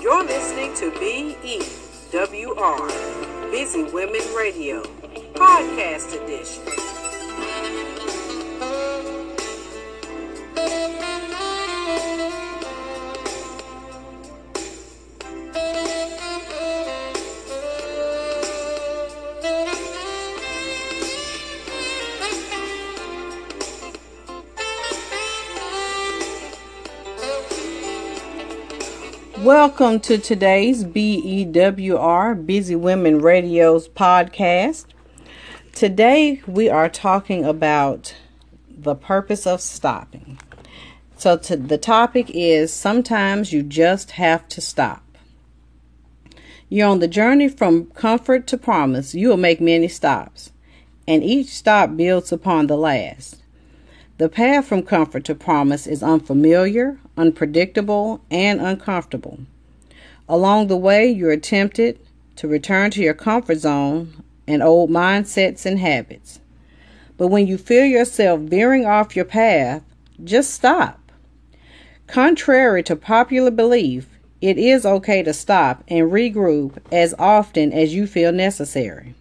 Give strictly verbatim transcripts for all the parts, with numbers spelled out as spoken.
You're listening to B E W R, Busy Women Radio, Podcast Edition. Welcome to today's B E W R, Busy Women Radio's podcast. Today we are talking about the purpose of stopping. So to, the topic is sometimes you just have to stop. You're on the journey from comfort to promise. You will make many stops, and each stop builds upon the last. The path from comfort to promise is unfamiliar, unpredictable, and uncomfortable. Along the way, you're tempted to return to your comfort zone and old mindsets and habits. But when you feel yourself veering off your path, just stop. Contrary to popular belief, it is okay to stop and regroup as often as you feel necessary.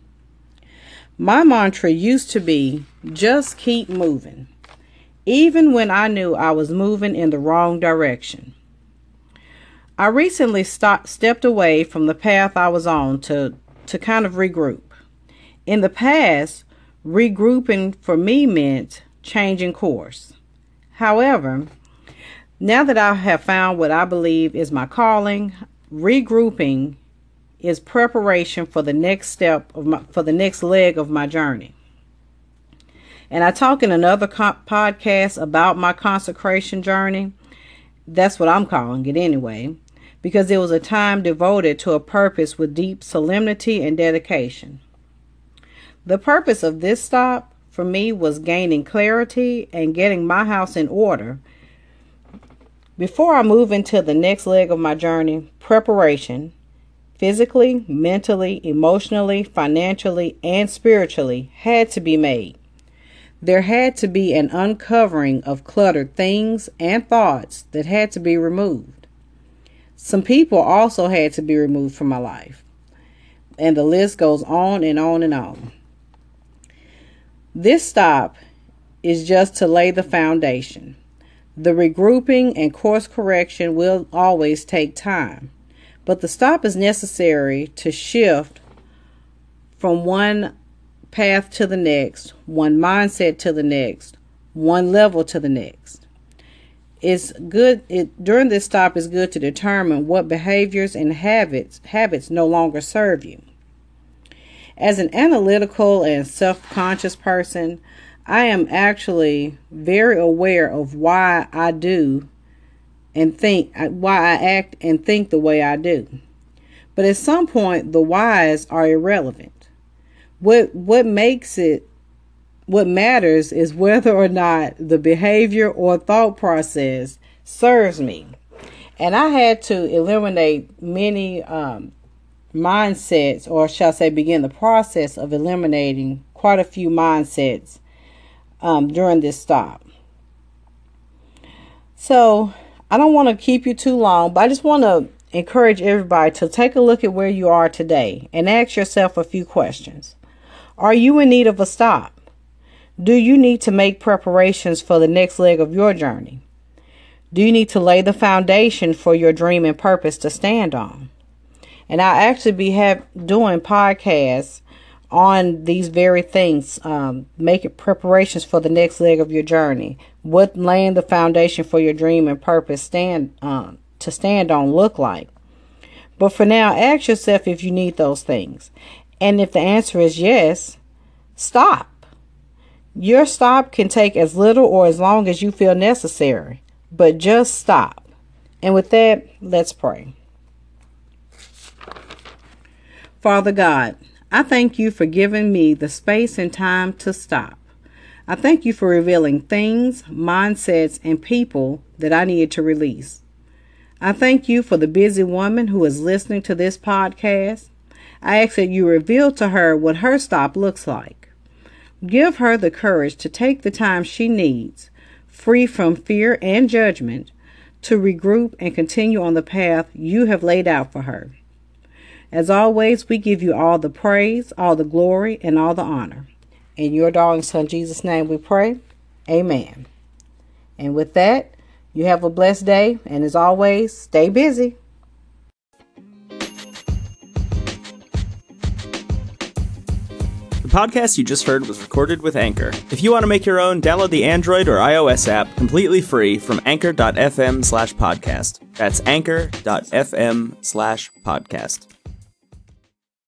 My mantra used to be, just keep moving, even when I knew I was moving in the wrong direction. I recently stopped, stepped away from the path I was on to, to kind of regroup. In the past, regrouping for me meant changing course. However, now that I have found what I believe is my calling, regrouping is preparation for the next step of my, for the next leg of my journey. And I talk in another co- podcast about my consecration journey. That's what I'm calling it anyway, because it was a time devoted to a purpose with deep solemnity and dedication. The purpose of this stop for me was gaining clarity and getting my house in order before I move into the next leg of my journey. Preparation, physically, mentally, emotionally, financially, and spiritually, had to be made. There had to be an uncovering of cluttered things and thoughts that had to be removed. Some people also had to be removed from my life. And the list goes on and on and on. This stop is just to lay the foundation. The regrouping and course correction will always take time. But the stop is necessary to shift from one path to the next, one mindset to the next, one level to the next. It's good it during this stop is good to determine what behaviors and habits habits no longer serve you. As an analytical and self-conscious person, I am actually very aware of why I do and think why I act and think the way I do. But at some point the whys are irrelevant. What what makes it, what matters is whether or not the behavior or thought process serves me. And I had to eliminate many um, mindsets, or shall I say begin the process of eliminating quite a few mindsets um, during this stop. So I don't want to keep you too long, but I just want to encourage everybody to take a look at where you are today and ask yourself a few questions. Are you in need of a stop? Do you need to make preparations for the next leg of your journey? Do you need to lay the foundation for your dream and purpose to stand on? And I'll actually be have, doing podcasts on these very things, um, making preparations for the next leg of your journey. What laying the foundation for your dream and purpose stand um, to stand on look like. But for now, ask yourself if you need those things. And if the answer is yes, stop. Your stop can take as little or as long as you feel necessary, but just stop. And with that, let's pray. Father God, I thank you for giving me the space and time to stop. I thank you for revealing things, mindsets, and people that I needed to release. I thank you for the busy woman who is listening to this podcast. I ask that you reveal to her what her stop looks like. Give her the courage to take the time she needs, free from fear and judgment, to regroup and continue on the path you have laid out for her. As always, we give you all the praise, all the glory, and all the honor. In your darling son Jesus' name we pray. Amen. And with that, you have a blessed day, and as always, stay busy. The podcast you just heard was recorded with Anchor. If you want to make your own, download the Android or iOS app completely free from anchor.fm slash podcast. That's anchor.fm slash podcast.